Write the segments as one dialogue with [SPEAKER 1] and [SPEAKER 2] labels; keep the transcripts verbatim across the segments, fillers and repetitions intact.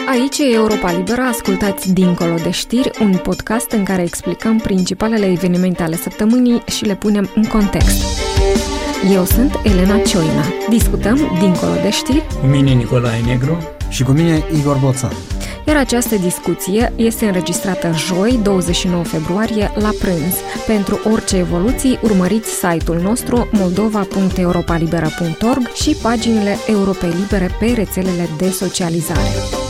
[SPEAKER 1] Aici e Europa Liberă, ascultați Dincolo de știri, un podcast în care explicăm principalele evenimente ale săptămânii și le punem în context. Eu sunt Elena Cioina. Discutăm Dincolo de știri
[SPEAKER 2] cu mine Nicolae Negru
[SPEAKER 3] și cu mine Igor Boțan.
[SPEAKER 1] Iar această discuție este înregistrată joi, douăzeci și nouă februarie, la prânz. Pentru orice evoluții, urmăriți site-ul nostru moldova punct europa liberă punct org și paginile Europei Libere pe rețelele de socializare.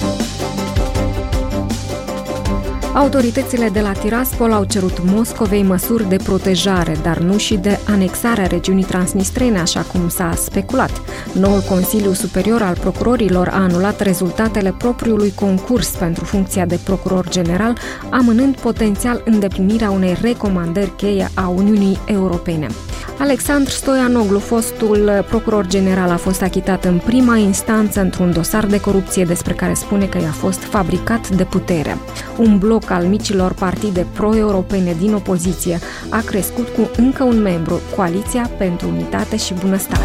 [SPEAKER 1] Autoritățile de la Tiraspol au cerut Moscovei măsuri de protejare, dar nu și de anexare a regiunii transnistrene, așa cum s-a speculat. Noul Consiliu Superior al Procurorilor a anulat rezultatele propriului concurs pentru funcția de procuror general, amânând potențial îndeplinirea unei recomandări cheie a Uniunii Europene. Alexandru Stoianoglu, fostul procuror general, a fost achitat în prima instanță într-un dosar de corupție despre care spune că i-a fost fabricat de putere. Un bloc al micilor partide pro-europene din opoziție a crescut cu încă un membru, Coaliția pentru Unitate și Bunăstare.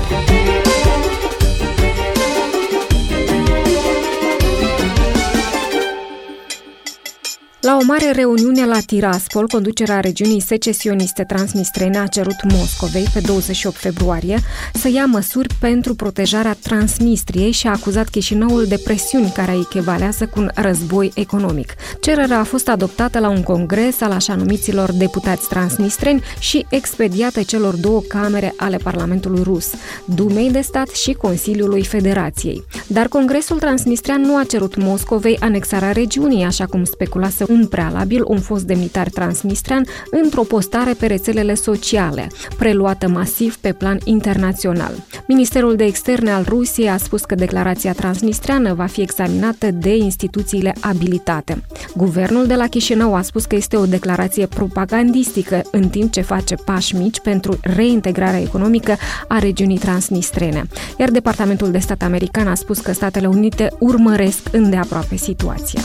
[SPEAKER 1] La o mare reuniune la Tiraspol, conducerea regiunii secesioniste transnistrene a cerut Moscovei pe douăzeci și opt februarie să ia măsuri pentru protejarea Transnistriei și a acuzat Chișinăul de presiuni care echivalează cu un război economic. Cererea a fost adoptată la un congres al așa numiților deputați transnistreni și expediată celor două camere ale Parlamentului rus, Dumei de Stat și Consiliului Federației. Dar Congresul Transnistrean nu a cerut Moscovei anexarea regiunii, așa cum speculase în prealabil un fost demnitar transnistrean într-o postare pe rețelele sociale, preluată masiv pe plan internațional. Ministerul de Externe al Rusiei a spus că declarația transnistreană va fi examinată de instituțiile abilitate. Guvernul de la Chișinău a spus că este o declarație propagandistică, în timp ce face pași mici pentru reintegrarea economică a regiunii transnistrene. Iar Departamentul de Stat american a spus că Statele Unite urmăresc îndeaproape situația.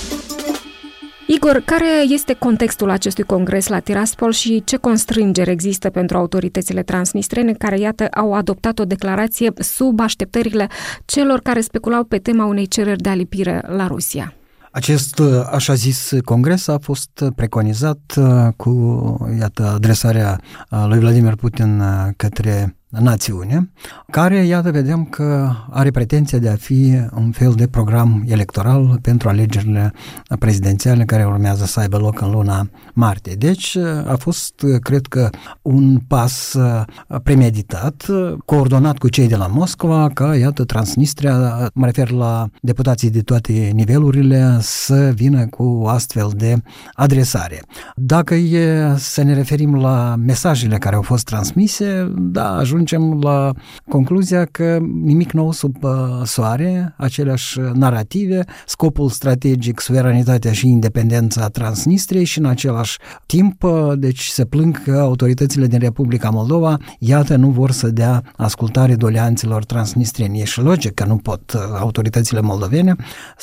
[SPEAKER 1] Igor, care este contextul acestui congres la Tiraspol și ce constrângeri există pentru autoritățile transnistrene care, iată, au adoptat o declarație sub așteptările celor care speculau pe tema unei cereri de alipire la Rusia?
[SPEAKER 3] Acest așa zis congres a fost preconizat cu, iată, adresarea lui Vladimir Putin către națiune, care, iată, vedem că are pretenția de a fi un fel de program electoral pentru alegerile prezidențiale care urmează să aibă loc în luna martie. Deci a fost, cred că, un pas premeditat, coordonat cu cei de la Moscova, ca, iată, Transnistria, mă refer la deputații de toate nivelurile, să vină cu o astfel de adresare. Dacă e să ne referim la mesajele care au fost transmise, da, ajungem la concluzia că nimic nou sub uh, soare, aceleași narrative, scopul strategic, suveranitatea și independența Transnistriei și în același timp, uh, deci se plâng că autoritățile din Republica Moldova, iată, nu vor să dea ascultare doleanților transnistrieni. E și logic că nu pot uh, autoritățile moldovene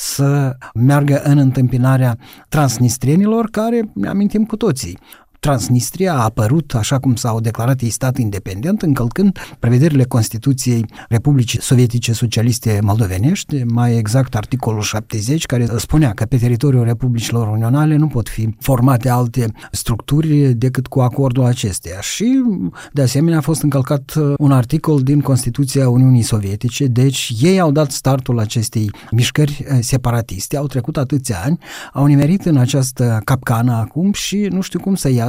[SPEAKER 3] să meargă în întâmpinarea transnistrienilor, care, ne amintim cu toții, Transnistria a apărut, așa cum s-au declarat ei, stat independent, încălcând prevederile Constituției Republicii Sovietice Socialiste Moldovenești, mai exact articolul șaptezeci, care spunea că pe teritoriul Republicilor Unionale nu pot fi formate alte structuri decât cu acordul acesteia. Și, de asemenea, a fost încălcat un articol din Constituția Uniunii Sovietice, deci ei au dat startul acestei mișcări separatiste, au trecut atâția ani, au nimerit în această capcană acum și nu știu cum să iasă,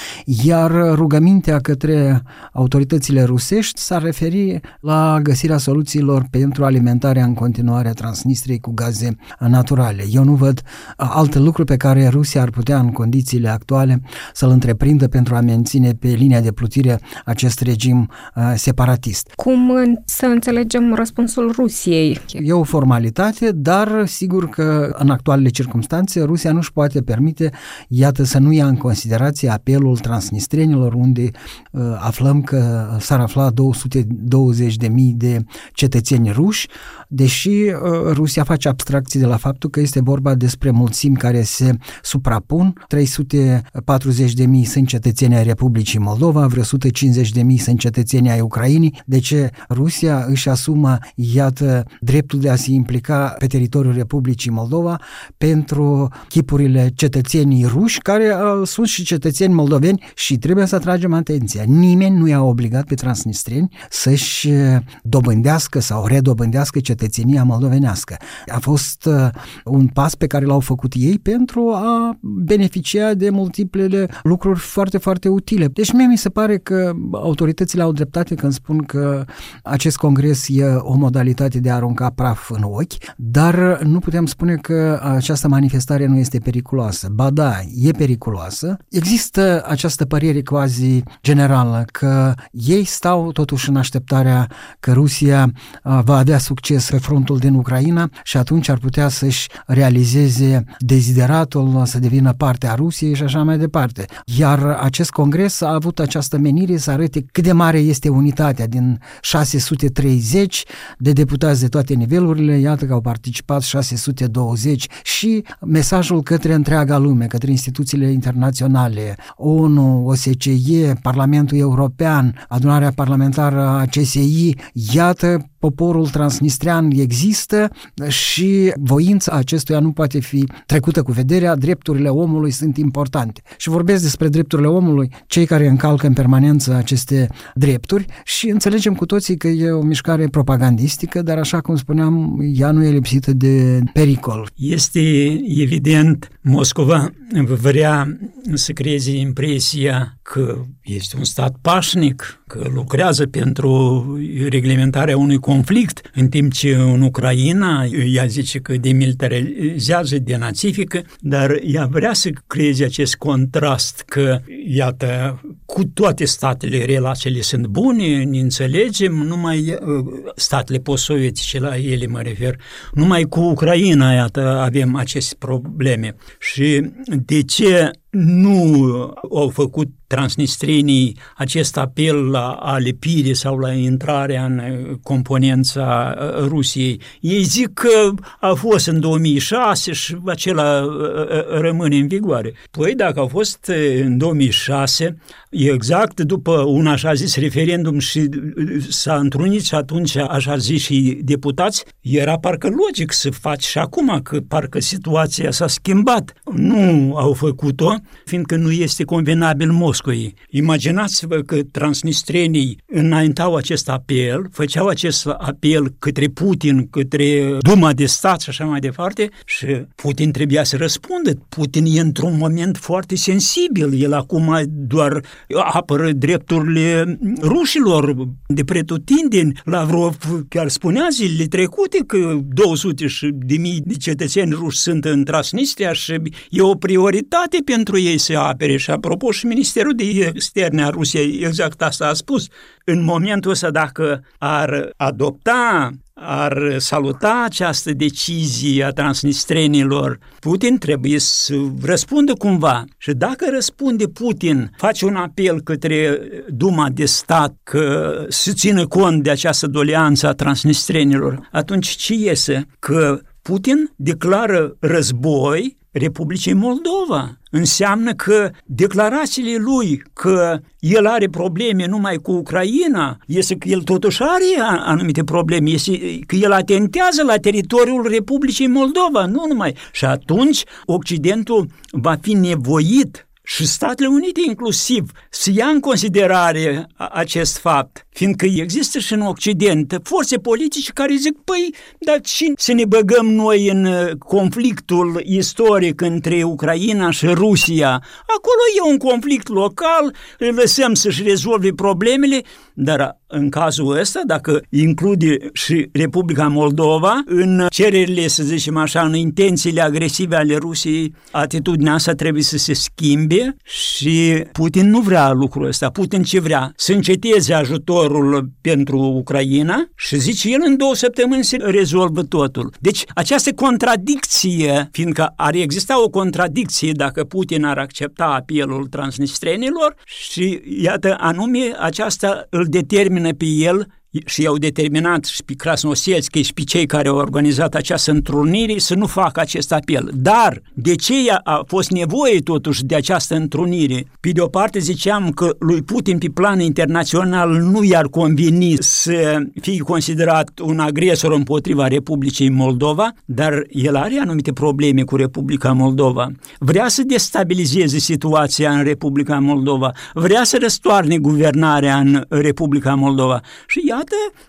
[SPEAKER 3] iar rugămintea către autoritățile rusești s-ar referi la găsirea soluțiilor pentru alimentarea în continuare a Transnistriei cu gaze naturale. Eu nu văd alt lucru pe care Rusia ar putea în condițiile actuale să-l întreprindă pentru a menține pe linia de plutire acest regim uh, separatist.
[SPEAKER 1] Cum să înțelegem răspunsul Rusiei?
[SPEAKER 3] E o formalitate, dar sigur că în actualele circumstanțe Rusia nu-și poate permite, iată, să nu ia în considerație apelul transnistrenilor, unde uh, aflăm că s-ar afla două sute douăzeci de mii de cetățeni ruși, deși uh, Rusia face abstracție de la faptul că este vorba despre mulțimi care se suprapun. trei sute patruzeci de mii sunt cetățeni ai Republicii Moldova, vreo o sută cincizeci de mii sunt cetățeni ai Ucrainei. De ce Rusia își asumă, iată, dreptul de a se implica pe teritoriul Republicii Moldova pentru chipurile cetățenii ruși, care uh, sunt și cetățeni moldoveni, și trebuie să atragem atenția. Nimeni nu i-a obligat pe transnistreni să-și dobândească sau redobândească cetățenia moldovenească. A fost uh, un pas pe care l-au făcut ei pentru a beneficia de multiplele lucruri foarte, foarte utile. Deci mie mi se pare că autoritățile au dreptate când spun că acest congres e o modalitate de a arunca praf în ochi, dar nu putem spune că această manifestare nu este periculoasă. Ba da, e periculoasă. Există această părere quasi generală că ei stau totuși în așteptarea că Rusia va avea succes pe frontul din Ucraina și atunci ar putea să-și realizeze dezideratul să devină parte a Rusiei și așa mai departe. Iar acest congres a avut această menire să arate cât de mare este unitatea din șase sute treizeci de deputați de toate nivelurile, iată că au participat șase sute douăzeci, și mesajul către întreaga lume, către instituțiile internaționale, O N U, O S C E, Parlamentul European, adunarea parlamentară a C S I, iată, poporul transnistrean există și voința acestuia nu poate fi trecută cu vederea, drepturile omului sunt importante. Și vorbesc despre drepturile omului, cei care încalcă în permanență aceste drepturi, și înțelegem cu toții că e o mișcare propagandistică, dar așa cum spuneam, ea nu e lipsită de pericol.
[SPEAKER 2] Este evident, Moscova vrea să creeze impresia că este un stat pașnic, că lucrează pentru reglementarea unui conflict, în timp ce în Ucraina ea zice că demilitarizează, denazifică, dar ea vrea să creeze acest contrast că, iată, cu toate statele relațiile sunt bune, ne înțelegem, numai statele post-sovietice, la ele mă refer, numai cu Ucraina, iată, avem aceste probleme. Și de ce nu au făcut transnistrenii acest apel la alepire sau la intrarea în componența Rusiei? Ei zic că a fost în două mii șase și acela rămâne în vigoare. Păi dacă a fost în două mii șase, exact după un așa zis referendum și s-a întrunit și atunci așa zis și deputați, era parcă logic să faci și acum, că parcă situația s-a schimbat. Nu au făcut-o, fiindcă nu este convenabil Moscovei. Imaginați-vă că transnistrenii înaintau acest apel, făceau acest apel către Putin, către Duma de stat și așa mai departe, și Putin trebuia să răspundă. Putin e într-un moment foarte sensibil. El acum doar apără drepturile rușilor de pretutindeni. Lavrov chiar spunea zilele trecute că două sute de mii de cetățeni ruși sunt în Transnistria și e o prioritate pentru ei să apere. Și apropo, și Ministerul de Externe a Rusiei exact asta a spus. În momentul ăsta, dacă ar adopta, ar saluta această decizie a transnistrenilor, Putin trebuie să răspundă cumva. Și dacă răspunde Putin, face un apel către Duma de stat că să țină cont de această doleanță a transnistrenilor, atunci ce iese? Că Putin declară război Republicii Moldova. Înseamnă că declarațiile lui că el are probleme numai cu Ucraina, este că el totuși are anumite probleme, este că el atentează la teritoriul Republicii Moldova, nu numai. Și atunci Occidentul va fi nevoit, și Statele Unite inclusiv, să ia în considerare acest fapt, fiindcă există și în Occident forțe politice care zic, păi, dar și să ne băgăm noi în conflictul istoric între Ucraina și Rusia? Acolo e un conflict local, îl lăsăm să-și rezolve problemele, dar în cazul ăsta, dacă include și Republica Moldova, în cererile, să zicem așa, în intențiile agresive ale Rusiei, atitudinea asta trebuie să se schimbe și Putin nu vrea lucrul ăsta. Putin ce vrea? Să înceteze ajutorul pentru Ucraina și zice el în două săptămâni se rezolvă totul. Deci această contradicție, fiindcă ar exista o contradicție dacă Putin ar accepta apelul transnistrenilor și iată anume aceasta îl determină pe el și i-au determinat și pe Krasnoselski și pe cei care au organizat această întrunire să nu facă acest apel. Dar de ce a fost nevoie totuși de această întrunire? Pe de o parte ziceam că lui Putin pe plan internațional nu i-ar conveni să fie considerat un agresor împotriva Republicii Moldova, dar el are anumite probleme cu Republica Moldova. Vrea să destabilizeze situația în Republica Moldova, vrea să răstoarne guvernarea în Republica Moldova și iată,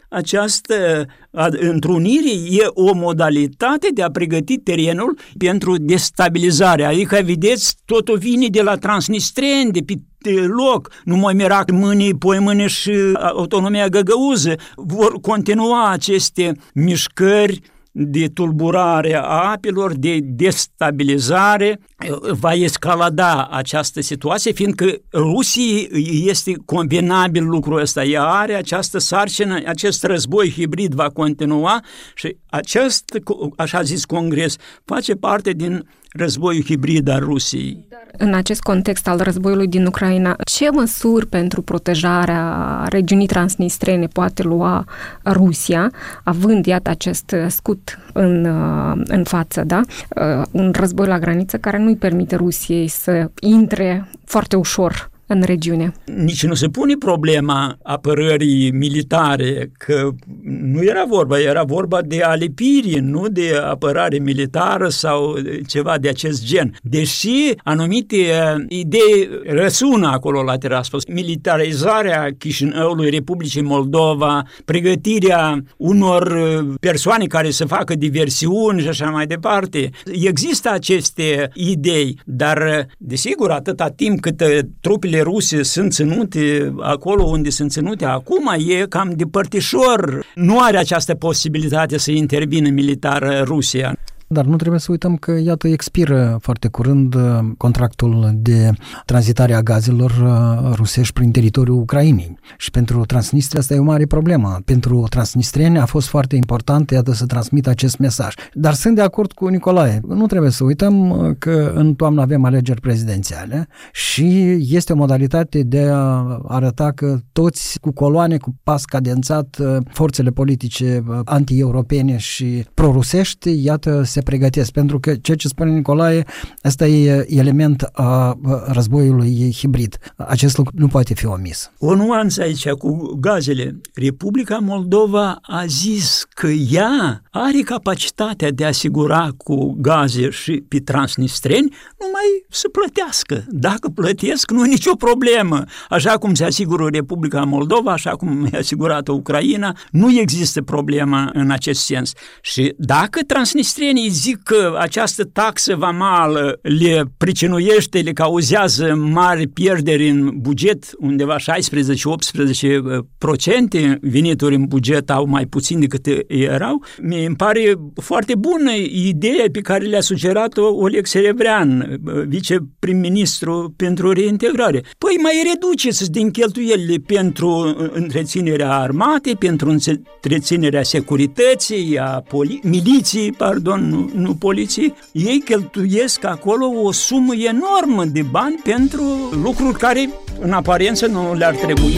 [SPEAKER 2] această întrunire e o modalitate de a pregăti terenul pentru destabilizare. Adică, vedeți, totul vine de la transnistreni, de pe loc, nu mai mirac mâini, poi mâini și autonomia găgăuză. Vor continua aceste mișcări de tulburare a apelor, de destabilizare, va escalada această situație, fiindcă Rusiei este convenabil lucrul ăsta. Ea are această sarcină, acest război hibrid va continua și acest, așa zis congres, face parte din războiul hibrid al Rusiei.
[SPEAKER 1] În acest context al războiului din Ucraina, ce măsuri pentru protejarea regiunii transnistrene poate lua Rusia, având, iată, acest scut în, în față, da? Un război la graniță care nu-i permite Rusiei să intre foarte ușor în regiune.
[SPEAKER 2] Nici nu se pune problema apărării militare, că nu era vorba, era vorba de alipire, nu de apărare militară sau ceva de acest gen. Deși anumite idei răsună acolo la Tiraspol, militarizarea Chișinăului, Republicii Moldova, pregătirea unor persoane care să facă diversiuni și așa mai departe. Există aceste idei, dar desigur atâta timp cât trupele ruse sunt ținute acolo unde sunt ținute acum, e cam de părtișor. Nu are această posibilitate să intervină militar Rusia.
[SPEAKER 3] Dar nu trebuie să uităm că, iată, expiră foarte curând contractul de tranzitare a gazelor rusești prin teritoriul Ucrainei. Și pentru Transnistria asta e o mare problemă. Pentru transnistrieni a fost foarte important, iată, să transmită acest mesaj. Dar sunt de acord cu Nicolae. Nu trebuie să uităm că în toamnă avem alegeri prezidențiale și este o modalitate de a arăta că toți cu coloane, cu pas cadențat, forțele politice anti-europene și pro-rusești, iată, se pregătesc, pentru că ceea ce spune Nicolae, ăsta e element a războiului hibrid. Acest lucru nu poate fi omis.
[SPEAKER 2] O nuanță aici cu gazele. Republica Moldova a zis că ea are capacitatea de a asigura cu gaze și pe transnistreni numai să plătească. Dacă plătesc, nu e nicio problemă. Așa cum se asigură Republica Moldova, așa cum e asigurată Ucraina, nu există problemă în acest sens. Și dacă transnistrenii zic că această taxă vamală le pricinuiește, le cauzează mari pierderi în buget, undeva șaisprezece-optsprezece procente venituri în buget au mai puțin decât erau, mi îmi pare foarte bună ideea pe care le-a sugerat-o Oleg Serebrean, viceprim-ministru pentru reintegrare. Păi mai reduceți din cheltuielile pentru întreținerea armatei, pentru întreținerea securității, a poli- miliției, pardon, nu, nu poliției. Ei cheltuiesc acolo o sumă enormă de bani pentru lucruri care în aparență nu le-ar trebui.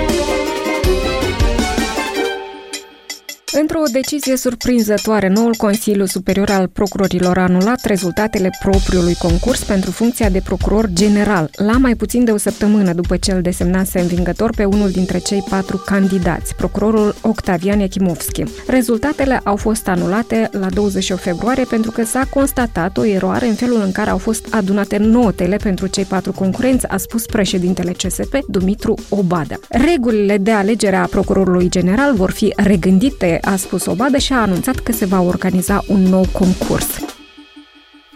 [SPEAKER 1] Într-o decizie surprinzătoare, noul Consiliu Superior al Procurorilor a anulat rezultatele propriului concurs pentru funcția de procuror general, la mai puțin de o săptămână după ce îl desemnase învingător pe unul dintre cei patru candidați, procurorul Octavian Yachimovski. Rezultatele au fost anulate la douăzeci și opt februarie pentru că s-a constatat o eroare în felul în care au fost adunate notele pentru cei patru concurenți, a spus președintele C S P, Dumitru Obada. Regulile de alegere a procurorului general vor fi regândite, a spus Obada și a anunțat că se va organiza un nou concurs.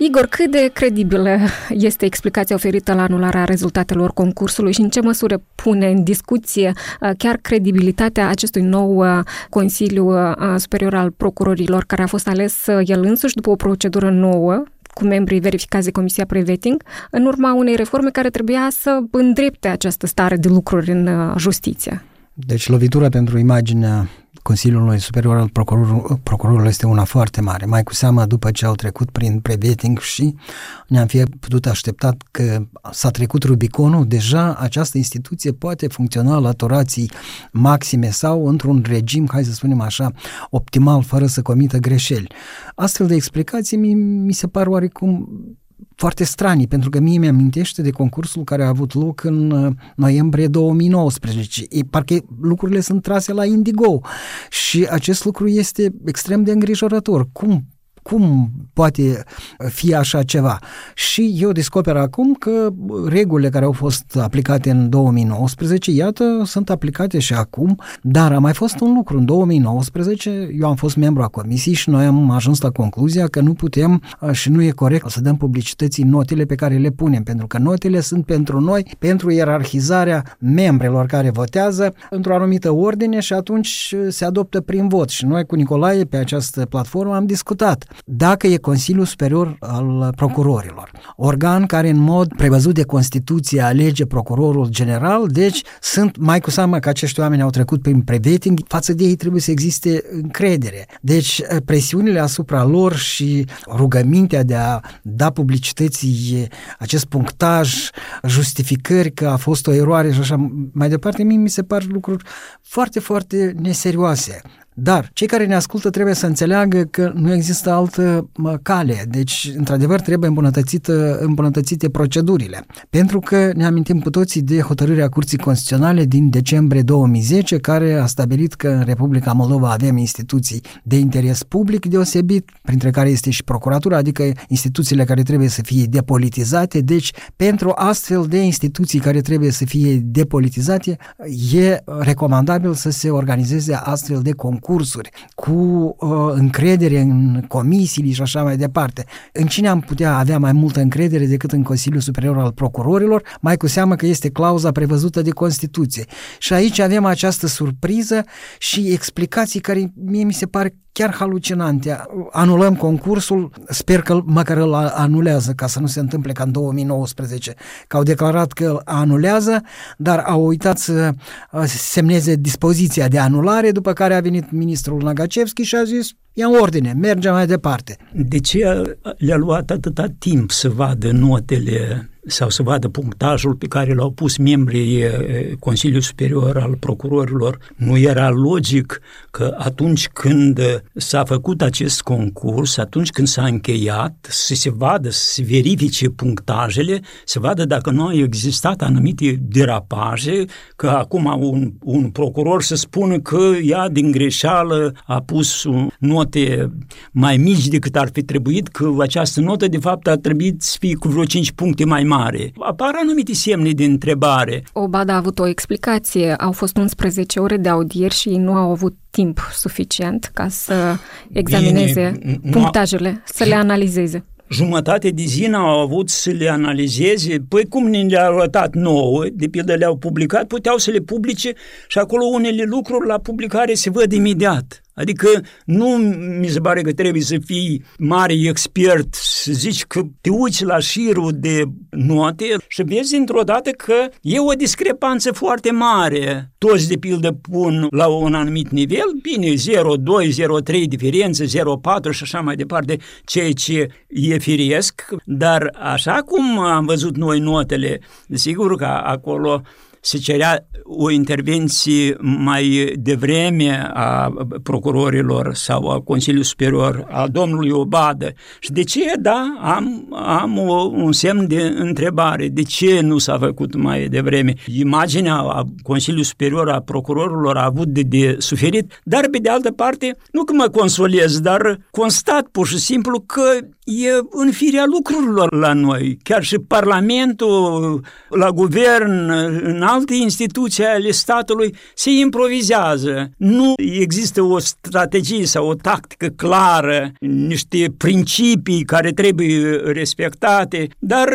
[SPEAKER 1] Igor, cât de credibilă este explicația oferită la anularea rezultatelor concursului și în ce măsură pune în discuție chiar credibilitatea acestui nou Consiliu Superior al Procurorilor, care a fost ales el însuși după o procedură nouă, cu membrii verificați de Comisia Pre-Vetting, în urma unei reforme care trebuia să îndrepte această stare de lucruri în justiție?
[SPEAKER 3] Deci lovitura pentru imaginea Consiliului Superior al Procuror, Procurorilor este una foarte mare, mai cu seamă după ce au trecut prin pre-vetting și ne-am fi putut aștepta că s-a trecut Rubiconul, deja această instituție poate funcționa la turații maxime sau într-un regim, hai să spunem așa, optimal, fără să comită greșeli. Astfel de explicații mi, mi se par oarecum foarte stranii, pentru că mie mi-amintește de concursul care a avut loc în noiembrie două mii nouăsprezece. E, parcă lucrurile sunt trase la Indigo și acest lucru este extrem de îngrijorător. Cum Cum poate fi așa ceva? Și eu descoper acum că regulile care au fost aplicate în două mii nouăsprezece, iată, sunt aplicate și acum, dar a mai fost un lucru. În două mii nouăsprezece, eu am fost membru a comisiei și noi am ajuns la concluzia că nu putem și nu e corect să dăm publicității notele pe care le punem, pentru că notele sunt pentru noi, pentru ierarhizarea membrelor care votează într-o anumită ordine și atunci se adoptă prin vot. Și noi cu Nicolae pe această platformă am discutat. Dacă e Consiliul Superior al Procurorilor, organ care în mod prevăzut de Constituție alege procurorul general, deci sunt mai cu seamă că acești oameni au trecut prin pre-vetting, față de ei trebuie să existe încredere. Deci presiunile asupra lor și rugămintea de a da publicității acest punctaj, justificări că a fost o eroare și așa mai departe, mie mi se par lucruri foarte, foarte neserioase. Dar cei care ne ascultă trebuie să înțeleagă că nu există altă cale, deci într-adevăr trebuie îmbunătățită, îmbunătățite procedurile. Pentru că ne amintim cu toții de hotărârea Curții Constituționale din decembrie două mii zece, care a stabilit că în Republica Moldova avem instituții de interes public deosebit, printre care este și procuratura, adică instituțiile care trebuie să fie depolitizate. Deci pentru astfel de instituții care trebuie să fie depolitizate, e recomandabil să se organizeze astfel de concursuri cursuri, cu uh, încredere în comisiile și așa mai departe. În cine am putea avea mai multă încredere decât în Consiliul Superior al Procurorilor, mai cu seamă că este clauza prevăzută de Constituție. Și aici avem această surpriză și explicații care mie mi se pare chiar halucinante. Anulăm concursul, sper că măcar îl anulează, ca să nu se întâmple ca în două mii nouăsprezece, că au declarat că îl anulează, dar au uitat să semneze dispoziția de anulare, după care a venit ministrul Nagacevski și a zis, ia în ordine, mergem mai departe.
[SPEAKER 2] De ce le-a luat atâta timp să vadă notele sau să vadă punctajul pe care l-au pus membrii Consiliului Superior al Procurorilor? Nu era logic că atunci când s-a făcut acest concurs, atunci când s-a încheiat, să se vadă, să se verifice punctajele, să vadă dacă nu au existat anumite derapaje, că acum un, un procuror să spună că ea din greșeală a pus note mai mici decât ar fi trebuit, că această notă de fapt ar trebui să fie cu vreo cinci puncte mai mare. Apar anumite semne de întrebare.
[SPEAKER 1] Obada a avut o explicație. Au fost unsprezece ore de audieri și nu au avut timp suficient ca să examineze Bine, punctajele, să le analizeze.
[SPEAKER 2] Jumătate de zi n-au avut să le analizeze, păi cum ne le-au arătat nouă, de pildă le-au publicat, puteau să le publice și acolo unele lucruri la publicare se văd imediat. Adică nu mi se pare că trebuie să fii mare expert, să zici că te uiți la șirul de note și vezi într-o dată că e o discrepanță foarte mare. Toți de pildă pun la un anumit nivel, bine, zero doi, zero trei diferență, zero patru și așa mai departe, ceea ce e firesc, dar așa cum am văzut noi notele, sigur că acolo se cerea o intervenție mai devreme a procurorilor sau a Consiliului Superior, a domnului Obadă. Și de ce? Da, am, am o, un semn de întrebare. De ce nu s-a făcut mai devreme? Imaginea a Consiliului Superior a procurorilor a avut de, de suferit, dar pe de altă parte, nu că mă consolez, dar constat pur și simplu că e în firea lucrurilor la noi. Chiar și Parlamentul, la guvern, în alte instituții ale statului se improvizează. Nu există o strategie sau o tactică clară, niște principii care trebuie respectate, dar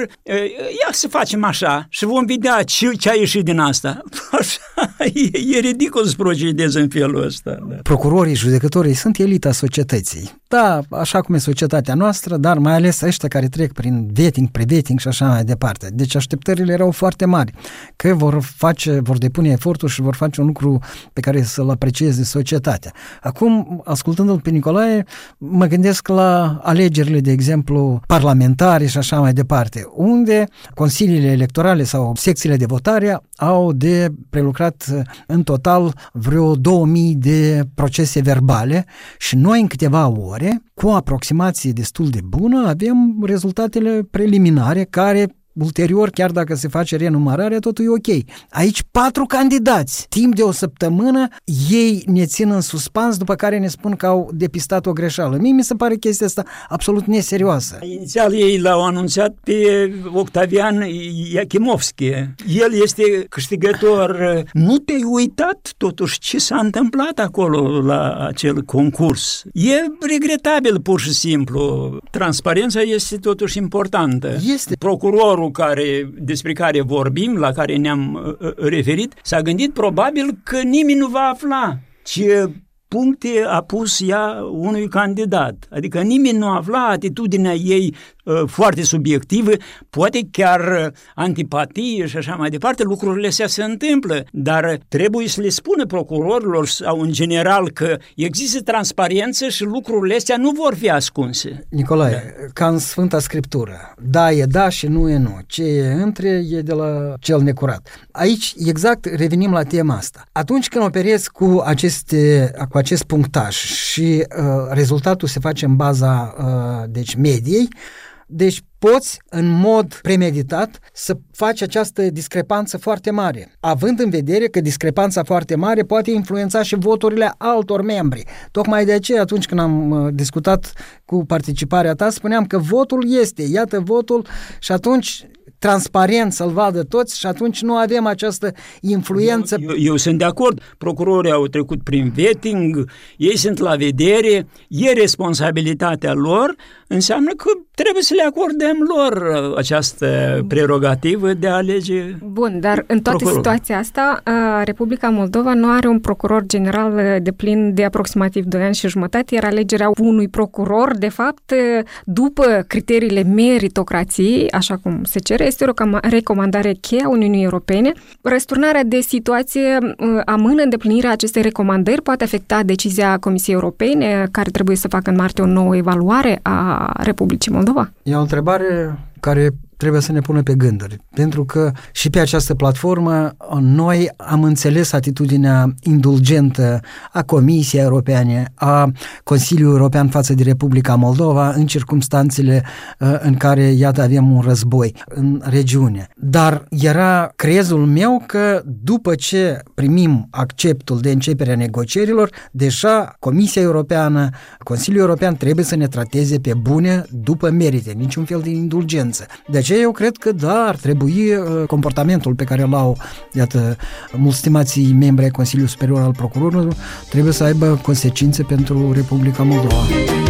[SPEAKER 2] ia să facem așa și vom vedea ce, ce a ieșit din asta. Așa, e, e ridicol să procedeze în felul ăsta. Da.
[SPEAKER 3] Procurorii, judecătorii sunt elita societății. Da, așa cum e societatea noastră, dar mai ales ăștia care trec prin vetting, pre-vetting și așa mai departe. Deci așteptările erau foarte mari, că vor face, vor depune eforturi și vor face un lucru pe care să-l aprecieze societatea. Acum, ascultându-l pe Nicolae, mă gândesc la alegerile, de exemplu, parlamentare și așa mai departe, unde consiliile electorale sau secțiile de votare au de prelucrat în total vreo două mii de procese verbale și noi în câteva ore, cu o aproximație destul de bună, avem rezultatele preliminare care ulterior, chiar dacă se face renumărarea, totul e ok. Aici patru candidați, timp de o săptămână, ei ne țin în suspans, după care ne spun că au depistat o greșeală. Mie mi se pare chestia asta absolut neserioasă.
[SPEAKER 2] Inițial ei l-au anunțat pe Octavian Iachimovski. El este câștigător. Nu te-ai uitat totuși ce s-a întâmplat acolo la acel concurs. E regretabil pur și simplu. Transparența este totuși importantă.
[SPEAKER 3] Este.
[SPEAKER 2] Procurorul care, despre care vorbim, la care ne-am uh, referit, s-a gândit probabil că nimeni nu va afla ce puncte a pus ea unui candidat. Adică nimeni nu afla atitudinea ei uh, foarte subiectivă, poate chiar uh, antipatie și așa mai departe, lucrurile astea se întâmplă, dar trebuie să le spună procurorilor sau în general că există transparență și lucrurile astea nu vor fi ascunse.
[SPEAKER 3] Nicolae, da. Ca în Sfânta Scriptură, da e da și nu e nu. Ce e între e de la cel necurat. Aici exact revenim la tema asta. Atunci când operezi cu aceste cu acest punctaj și uh, rezultatul se face în baza uh, deci mediei, deci poți în mod premeditat să faci această discrepanță foarte mare, având în vedere că discrepanța foarte mare poate influența și voturile altor membri. Tocmai de aceea, atunci când am uh, discutat cu participarea ta, spuneam că votul este, iată votul, și atunci transparent să-l vadă toți și atunci nu avem această influență.
[SPEAKER 2] Eu, eu, eu sunt de acord. Procurorii au trecut prin vetting, ei sunt la vedere, e responsabilitatea lor, înseamnă că trebuie să le acordăm lor această prerogativă de a alege.
[SPEAKER 1] Bun, dar în toată procuror. Situația asta, Republica Moldova nu are un procuror general de plin de aproximativ doi ani și jumătate, iar alegerea unui procuror, de fapt, după criteriile meritocrației, așa cum se cere, este o recomandare cheie a Uniunii Europene. Răsturnarea de situație amână îndeplinirea acestei recomandări, poate afecta decizia Comisiei Europene, care trebuie să facă în martie o nouă evaluare a Republicii Moldova?
[SPEAKER 3] E o întrebare care trebuie să ne pună pe gânduri, pentru că și pe această platformă noi am înțeles atitudinea indulgentă a Comisiei Europene, a Consiliului European față de Republica Moldova în circumstanțele în care, iată, avem un război în regiune. Dar era crezul meu că după ce primim acceptul de începerea negocierilor, deja Comisia Europeană, Consiliul European trebuie să ne trateze pe bune după merite, niciun fel de indulgență. Deci eu cred că da, ar trebui uh, comportamentul pe care l-au, iată, mulți stimații membri ai Consiliului Superior al Procurorilor trebuie să aibă consecințe pentru Republica Moldova.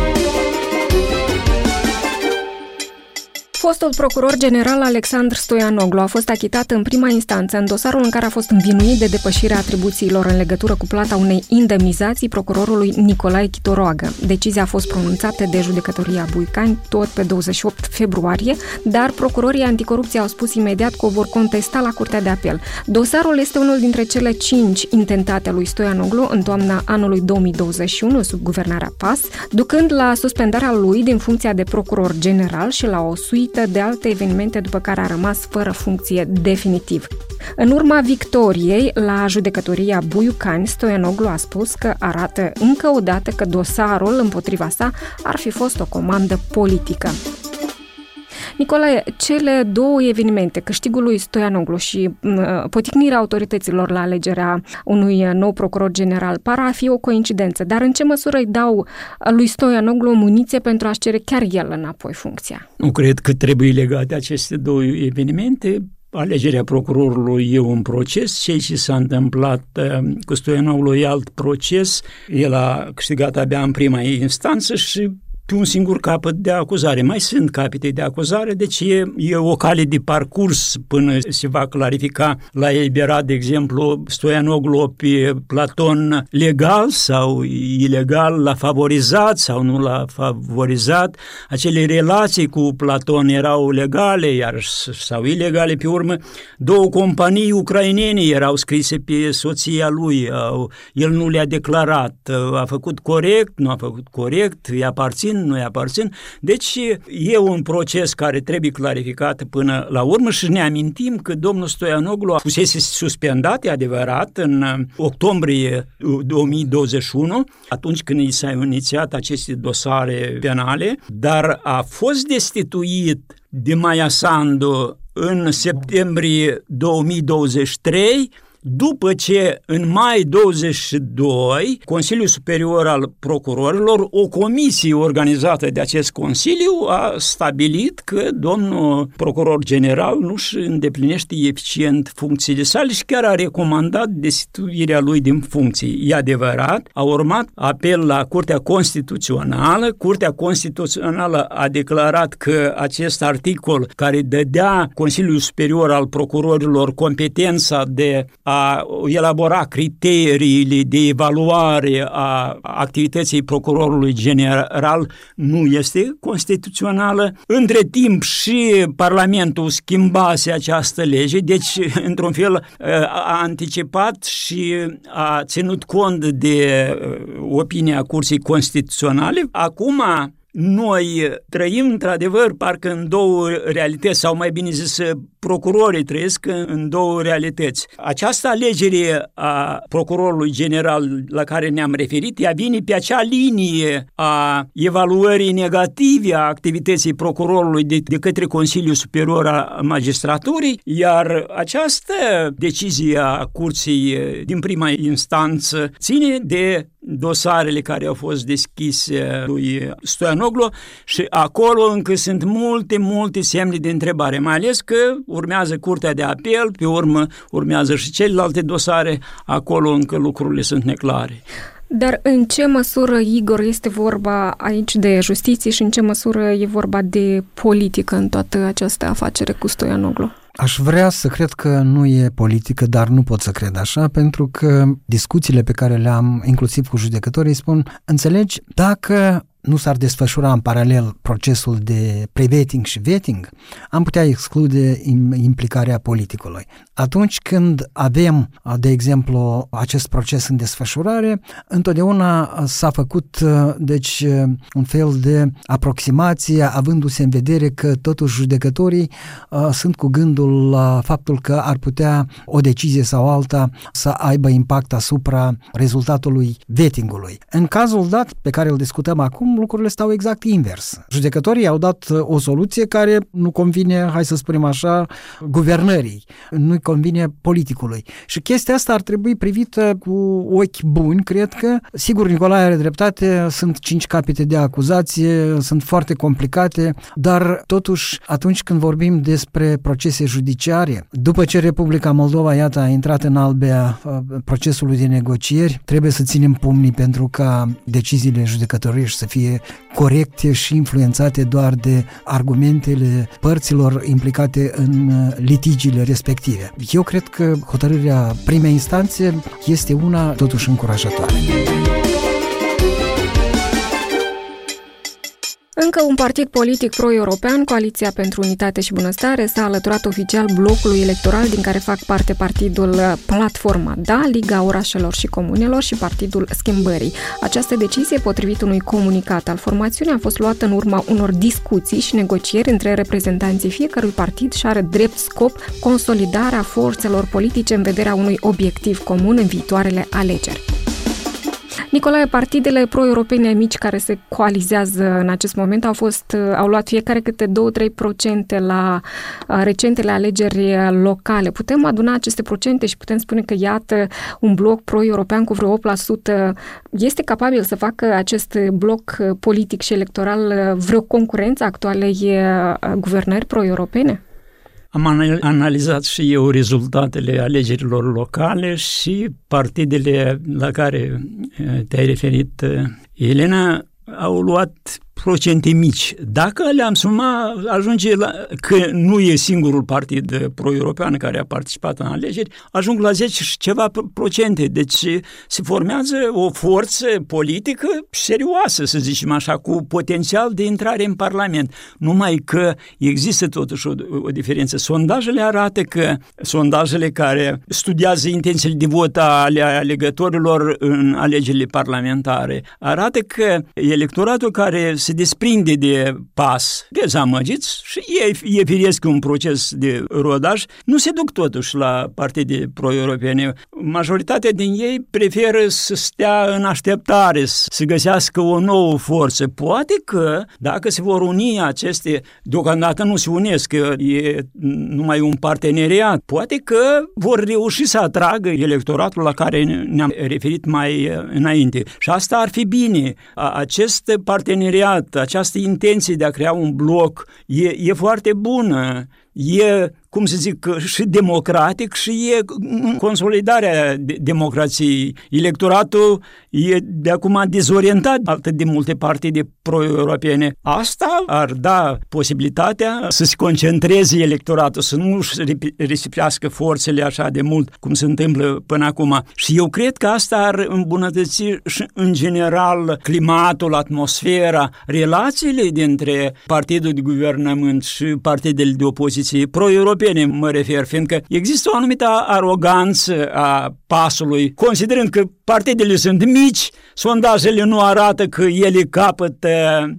[SPEAKER 1] Fostul procuror general Alexandru Stoianoglu a fost achitat în prima instanță în dosarul în care a fost învinuit de depășirea atribuțiilor în legătură cu plata unei indemnizații procurorului Nicolae Chitoroagă. Decizia a fost pronunțată de judecătoria Buicani tot pe douăzeci și opt februarie, dar procurorii anticorupție au spus imediat că o vor contesta la Curtea de Apel. Dosarul este unul dintre cele cinci intentate lui Stoianoglu în toamna anului două mii douăzeci și unu sub guvernarea P A S, ducând la suspendarea lui din funcția de procuror general și la o suită de alte evenimente după care a rămas fără funcție definitiv. În urma victoriei la judecătoria Buiucani, Stoianoglu a spus că arată încă o dată că dosarul împotriva sa ar fi fost o comandă politică. Nicolae, cele două evenimente, câștigul lui Stoianoglu și poticnirea autorităților la alegerea unui nou procuror general, par a fi o coincidență, dar în ce măsură îi dau lui Stoianoglu o muniție pentru a-și cere chiar el înapoi funcția?
[SPEAKER 2] Nu cred că trebuie legate aceste două evenimente. Alegerea procurorului e un proces, ceea ce s-a întâmplat cu Stoianoglu e alt proces. El a câștigat abia în prima instanță și pe un singur capăt de acuzare. Mai sunt capete de acuzare, deci e, e o cale de parcurs până se va clarifica la eliberat, de exemplu, Stoianoglu pe Platon legal sau ilegal, l-a favorizat sau nu l-a favorizat. Acele relații cu Platon erau legale iar sau ilegale. Pe urmă, două companii ucrainene erau scrise pe soția lui. El nu le-a declarat. A făcut corect, nu a făcut corect, îi aparțin, nu îi aparțin. Deci e un proces care trebuie clarificat până la urmă și ne amintim că domnul Stoianoglu a fusese suspendat, e adevărat, în octombrie două mii douăzeci și unu, atunci când i s-au inițiat aceste dosare penale, dar a fost destituit de Maia Sandu în septembrie două mii douăzeci și trei, după ce în mai douăzeci și doi Consiliul Superior al Procurorilor, o comisie organizată de acest Consiliu, a stabilit că domnul procuror general nu își îndeplinește eficient funcțiile sale și chiar a recomandat destituirea lui din funcții. E adevărat, a urmat apel la Curtea Constituțională. Curtea Constituțională a declarat că acest articol care dădea Consiliul Superior al Procurorilor competența de a elabora criteriile de evaluare a activității procurorului general nu este constituțională. Între timp și Parlamentul schimbase această lege, deci într-un fel a anticipat și a ținut cont de opinia Curții Constituționale. Acum noi trăim, într-adevăr, parcă în două realități, sau mai bine zis, procurorii trăiesc în două realități. Această alegere a procurorului general la care ne-am referit, ea vine pe acea linie a evaluării negative a activității procurorului de, de către Consiliul Superior al Magistraturii, iar această decizie a Curții din prima instanță ține de dosarele care au fost deschise lui Stoianoglu și acolo încă sunt multe, multe semne de întrebare, mai ales că urmează Curtea de Apel, pe urmă urmează și celelalte dosare, acolo încă lucrurile sunt neclare.
[SPEAKER 1] Dar în ce măsură, Igor, este vorba aici de justiție și în ce măsură e vorba de politică în toată această afacere cu Stoianoglu?
[SPEAKER 3] Aș vrea să cred că nu e politică, dar nu pot să cred așa, pentru că discuțiile pe care le-am, inclusiv cu judecătorii, spun, înțelegi, dacă nu s-ar desfășura în paralel procesul de pre-vetting și vetting, am putea exclude implicarea politicului. Atunci când avem, de exemplu, acest proces în desfășurare, întotdeauna s-a făcut, deci, un fel de aproximație, avându-se în vedere că totuși judecătorii uh, sunt cu gândul la faptul că ar putea o decizie sau alta să aibă impact asupra rezultatului vettingului. În cazul dat pe care îl discutăm acum, lucrurile stau exact invers. Judecătorii au dat o soluție care nu convine, hai să spunem așa, guvernării, nu convine politicului. Și chestia asta ar trebui privită cu ochi buni, cred că. Sigur, Nicolae are dreptate, sunt cinci capete de acuzație, sunt foarte complicate, dar totuși, atunci când vorbim despre procese judiciare, după ce Republica Moldova, iată, a intrat în albea procesului de negocieri, trebuie să ținem pumnii pentru ca deciziile judecătorești să fie corecte și influențate doar de argumentele părților implicate în litigiile respective. Eu cred că hotărârea primei instanțe este una totuși încurajatoare.
[SPEAKER 1] Încă un partid politic pro-european, Coaliția pentru Unitate și Bunăstare, s-a alăturat oficial blocului electoral din care fac parte partidul Platforma Da, Liga Orașelor și Comunelor și Partidul Schimbării. Această decizie, potrivit unui comunicat al formațiunii, a fost luată în urma unor discuții și negocieri între reprezentanții fiecărui partid și are drept scop consolidarea forțelor politice în vederea unui obiectiv comun în viitoarele alegeri. Nicolae, partidele pro-europene mici care se coalizează în acest moment au fost, au luat fiecare câte doi-trei la sută la recentele alegeri locale. Putem aduna aceste procente și putem spune că, iată, un bloc pro-european cu vreo opt la sută este capabil să facă acest bloc politic și electoral vreo concurență actualei guvernări pro-europene?
[SPEAKER 2] Am analizat și eu rezultatele alegerilor locale și partidele la care te-ai referit, Elena, au luat procente mici. Dacă le-am suma, ajunge la, că nu e singurul partid pro-european care a participat în alegeri, ajung la zece și ceva procente. Deci se formează o forță politică serioasă, să zicem așa, cu potențial de intrare în Parlament. Numai că există totuși o, o diferență. Sondajele arată că sondajele care studiază intențiile de vot ale alegătorilor în alegerile parlamentare arată că electoratul care se desprinde de PAS, dezamăgiți și ei, ei firesc un proces de rodaj, nu se duc totuși la partide pro-europene. Majoritatea din ei preferă să stea în așteptare, să găsească o nouă forță. Poate că, dacă se vor uni aceste, deocamdată nu se unesc, că e numai un parteneriat, poate că vor reuși să atragă electoratul la care ne-am referit mai înainte. Și asta ar fi bine. Acest parteneriat, această intenție de a crea un bloc e, e foarte bună, e, cum să zic, și democratic și e consolidarea democrației. Electoratul e de acum dezorientat atât de multe partide pro-europene. Asta ar da posibilitatea să se concentreze electoratul, să nu își risipească forțele așa de mult cum se întâmplă până acum. Și eu cred că asta ar îmbunătăți și în general climatul, atmosfera, relațiile dintre partidul de guvernământ și partidele de opoziție pro-europene, mă refer, fiindcă există o anumită aroganță a PAS-ului, considerând că partidele sunt mici, sondajele nu arată că ele capătă,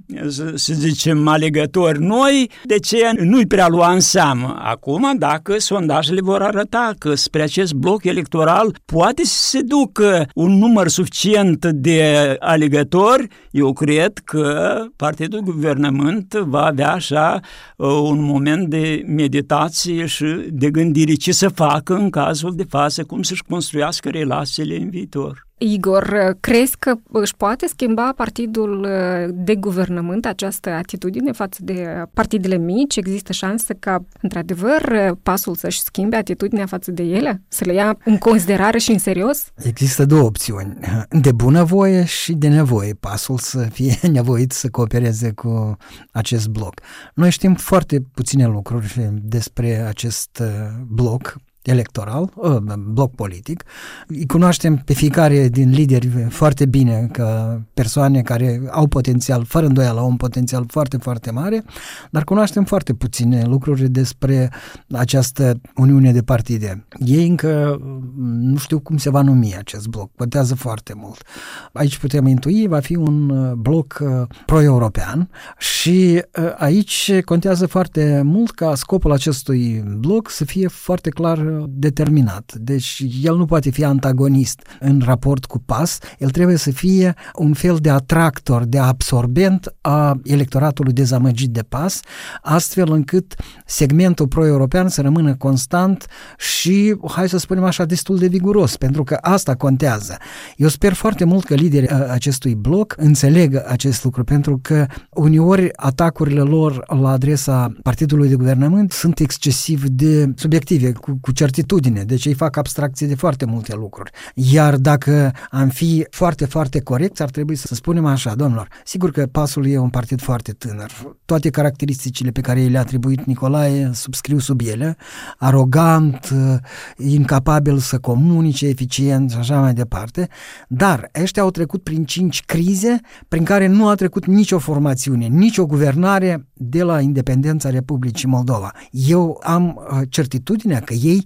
[SPEAKER 2] să zicem, alegători noi, de ce nu-i prea lua în seamă. Acum, dacă sondajele vor arăta că spre acest bloc electoral poate să se ducă un număr suficient de alegători, eu cred că partidul guvernământ va avea așa un moment de meditație și de gândire ce să facă în cazul de față, cum să-și construiască relațiile în viitor.
[SPEAKER 1] Igor, crezi că își poate schimba partidul de guvernământ această atitudine față de partidele mici? Există șanse ca, într-adevăr, PAS-ul să-și schimbe atitudinea față de ele? Să le ia în considerare și în serios?
[SPEAKER 3] Există două opțiuni. De bunăvoie și de nevoie. PAS-ul să fie nevoit să coopereze cu acest bloc. Noi știm foarte puține lucruri despre acest bloc electoral, bloc politic. Îi cunoaștem pe fiecare din lideri foarte bine, ca persoane care au potențial, fără îndoială, au un potențial foarte, foarte mare, dar cunoaștem foarte puține lucruri despre această uniune de partide. Ei încă nu știu cum se va numi acest bloc, contează foarte mult. Aici putem intui, va fi un bloc pro-european și aici contează foarte mult ca scopul acestui bloc să fie foarte clar determinat. Deci el nu poate fi antagonist în raport cu PAS, el trebuie să fie un fel de atractor, de absorbent a electoratului dezamăgit de PAS, astfel încât segmentul pro-european să rămână constant și, hai să spunem așa, destul de viguros, pentru că asta contează. Eu sper foarte mult că liderii acestui bloc înțeleg acest lucru, pentru că uneori atacurile lor la adresa partidului de guvernământ sunt excesiv de subiective, cu, cu certitudine, deci ei fac abstracție de foarte multe lucruri. Iar dacă am fi foarte, foarte corecți, ar trebui să spunem așa, domnilor, sigur că PAS-ul e un partid foarte tânăr. Toate caracteristicile pe care i le-a atribuit Nicolae subscriu sub ele, arogant, incapabil să comunice eficient și așa mai departe, dar ăștia au trecut prin cinci crize prin care nu a trecut nicio formațiune, nicio guvernare de la independența Republicii Moldova. Eu am certitudinea că ei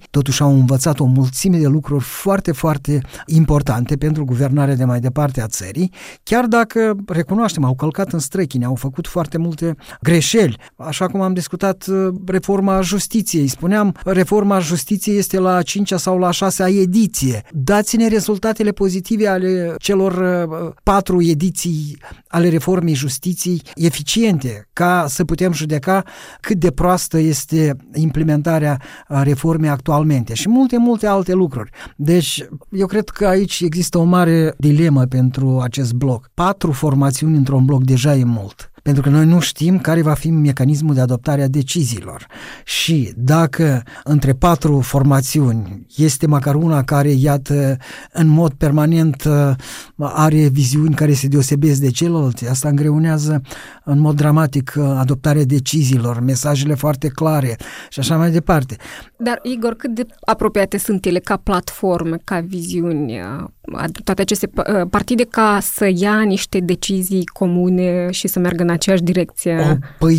[SPEAKER 3] totuși au învățat o mulțime de lucruri foarte, foarte importante pentru guvernarea de mai departe a țării, chiar dacă, recunoaștem, au călcat în străchini, au făcut foarte multe greșeli. Așa cum am discutat reforma justiției, spuneam, reforma justiției este la a cincea sau la a șasea ediție. Dați-ne rezultatele pozitive ale celor patru ediții ale reformei justiției eficiente, ca să putem judeca cât de proastă este implementarea reformei actualmente și multe, multe alte lucruri. Deci, eu cred că aici există o mare dilemă pentru acest bloc. Patru formațiuni într-un bloc deja e mult. Pentru că noi nu știm care va fi mecanismul de adoptare a deciziilor. Și dacă între patru formațiuni este măcar una care, iată, în mod permanent are viziuni care se deosebesc de celelalte, asta îngreunează în mod dramatic adoptarea deciziilor, mesajele foarte clare și așa mai departe.
[SPEAKER 1] Dar, Igor, cât de apropiate sunt ele ca platforme, ca viziuni, toate aceste partide, ca să ia niște decizii comune și să meargă în aceeași direcție?
[SPEAKER 3] Păi,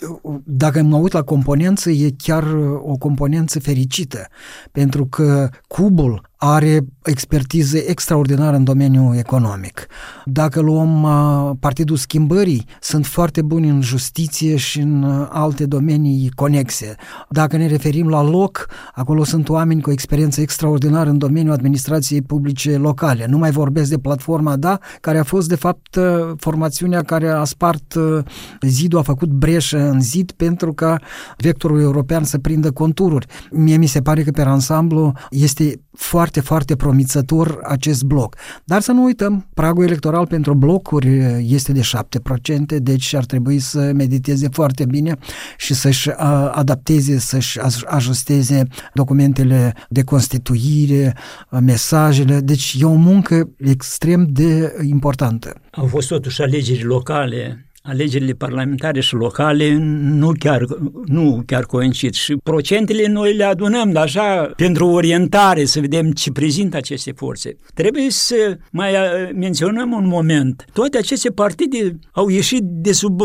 [SPEAKER 3] dacă mă uit la componență, e chiar o componență fericită, pentru că Cubul are expertiză extraordinară în domeniul economic. Dacă luăm uh, Partidul Schimbării, sunt foarte buni în justiție și în uh, alte domenii conexe. Dacă ne referim la loc, acolo sunt oameni cu experiență extraordinară în domeniul administrației publice locale. Nu mai vorbesc de platforma DA, care a fost de fapt uh, formațiunea care a spart uh, zidul, a făcut breșă în zid pentru ca vectorul european să prindă contururi. Mie mi se pare că pe ansamblu este foarte, foarte promițător acest bloc. Dar să nu uităm, pragul electoral pentru blocuri este de șapte la sută, deci ar trebui să mediteze foarte bine și să-și adapteze, să-și ajusteze documentele de constituire, mesajele. Deci e o muncă extrem de importantă.
[SPEAKER 2] Au fost totuși alegeri locale. Alegerile parlamentare și locale nu chiar, nu chiar coincid și procentele noi le adunăm, dar așa, pentru orientare, să vedem ce prezintă aceste forțe. Trebuie să mai menționăm un moment. Toate aceste partide au ieșit de sub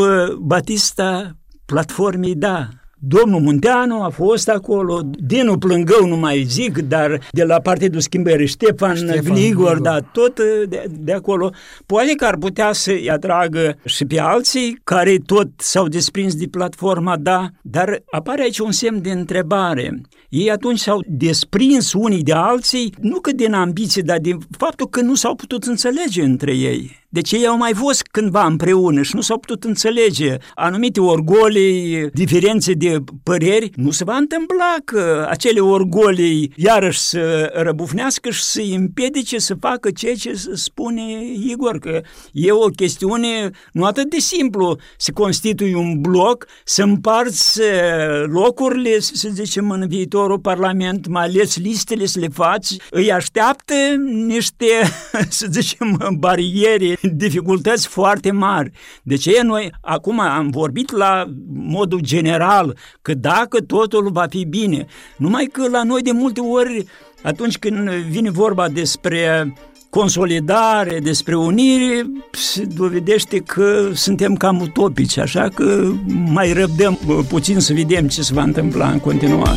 [SPEAKER 2] batista platformei DA. Domnul Munteanu a fost acolo, Dinu Plângău nu mai zic, dar de la Partidul Schimbării, Ștefan, Ștefan Gligor, da, tot de, de acolo. Poate că ar putea să-i atragă și pe alții care tot s-au desprins de platforma DA, dar apare aici un semn de întrebare. Ei atunci s-au desprins unii de alții, nu că din ambiție, dar din faptul că nu s-au putut înțelege între ei. Deci ei au mai fost cândva împreună și nu s-au putut înțelege. Anumite orgolii, diferențe de păreri, nu se va întâmpla că acele orgolii iarăși să răbufnească și să îi împiedice să facă ceea ce spune Igor, că e o chestiune nu atât de simplu să constitui un bloc, să împarți locurile, să zicem, în viitorul Parlament, mai ales listele să le faci, îi așteaptă niște, să zicem, bariere, dificultăți foarte mari. De ce noi acum am vorbit la modul general că dacă totul va fi bine, numai că la noi de multe ori, atunci când vine vorba despre consolidare, despre unire, se dovedește că suntem cam utopici, așa că mai răbdăm puțin să vedem ce se va întâmpla în continuare.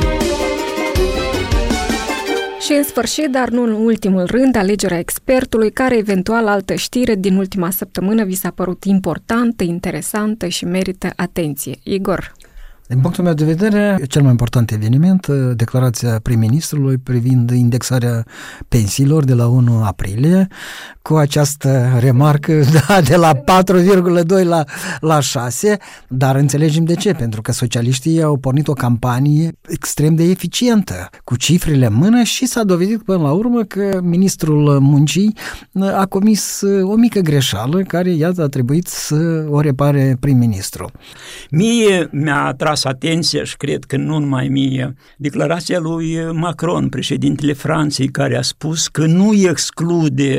[SPEAKER 1] Și în sfârșit, dar nu în ultimul rând, alegerea expertului, care eventual altă știre din ultima săptămână vi s-a părut importantă, interesantă și merită atenție. Igor?
[SPEAKER 3] Din punctul meu de vedere, cel mai important eveniment, declarația prim-ministrului privind indexarea pensiilor de la unu aprilie, cu această remarcă da, de la patru virgulă doi la, la șase, dar înțelegem de ce, pentru că socialiștii au pornit o campanie extrem de eficientă, cu cifrele în mână și s-a dovedit până la urmă că ministrul muncii a comis o mică greșeală care, iată, a trebuit să o repare prim-ministru.
[SPEAKER 2] Mie mi-a atras atenția și cred că nu numai mie, declarația lui Macron, președintele Franței, care a spus că nu exclude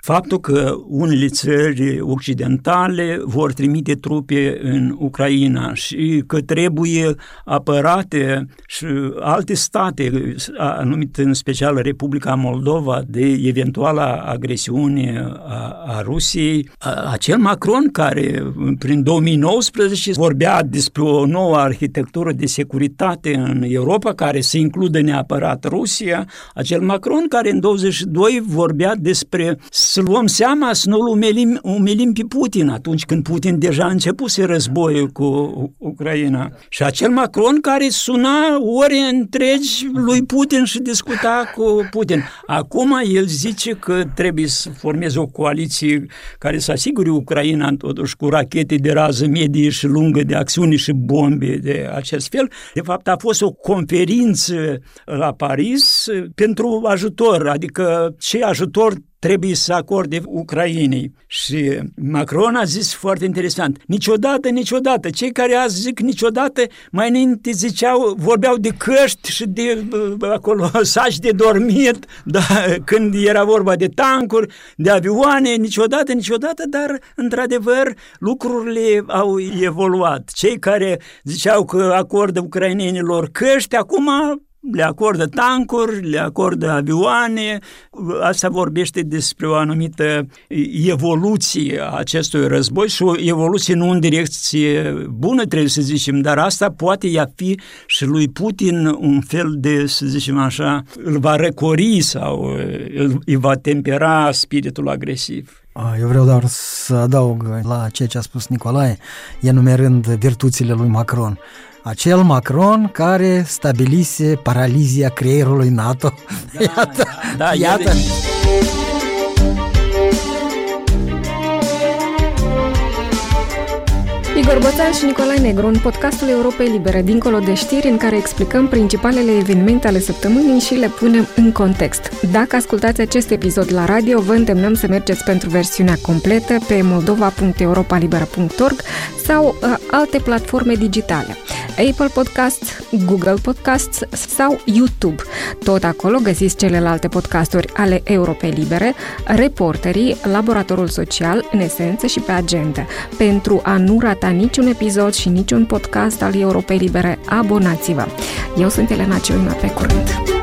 [SPEAKER 2] faptul că unele țări occidentale vor trimite trupe în Ucraina și că trebuie apărate și alte state, anumite în special Republica Moldova, de eventuala agresiune a, a Rusiei. Acel Macron care prin două mii nouăsprezece vorbea despre o nouă arhitectură de securitate în Europa care să includă neapărat Rusia, acel Macron care în douăzeci și doi vorbea despre să luăm seama să nu-l umilim, umilim pe Putin atunci când Putin deja a început să războiul cu Ucraina. Și acel Macron care suna ore întregi lui Putin și discuta cu Putin. Acum el zice că trebuie să formeze o coaliție care să asigure Ucraina totuși cu rachete de rază medie și lungă de acțiuni și bombe de acest fel. De fapt a fost o conferință la Paris pentru ajutor, adică ce ajutor trebuie să acorde Ucrainei. Și Macron a zis foarte interesant, niciodată, niciodată, cei care azi zic niciodată, mai înainte ziceau, vorbeau de căști și de acolo saci de dormit, da, când era vorba de tancuri, de avioane, niciodată, niciodată, dar într-adevăr lucrurile au evoluat. Cei care ziceau că acordă ucrainenilor căști, acum le acordă tancuri, le acordă avioane. Asta vorbește despre o anumită evoluție a acestui război și o evoluție nu în direcție bună, trebuie să zicem, dar asta poate ea fi și lui Putin un fel de, să zicem așa, îl va răcori sau îl, îl va tempera spiritul agresiv.
[SPEAKER 3] Eu vreau doar să adaug la ceea ce a spus Nicolae, enumerând virtuțile lui Macron. Acel Macron care stabilise paralizia creierului NATO.
[SPEAKER 2] Da, iată, da, da, iată.
[SPEAKER 1] Igor Boțan și Nicolae Negru în podcastul Europei Libere, dincolo de știri, în care explicăm principalele evenimente ale săptămânii și le punem în context. Dacă ascultați acest episod la radio, vă îndemnăm să mergeți pentru versiunea completă pe moldova punct europa libera punct org sau uh, alte platforme digitale, Apple Podcasts, Google Podcasts sau YouTube. Tot acolo găsiți celelalte podcasturi ale Europei Libere, Reporterii, Laboratorul Social, în esență și pe agenda. Pentru a nu rata niciun episod și niciun podcast al Europei Libere, abonați-vă! Eu sunt Elena Cioina, pe curând!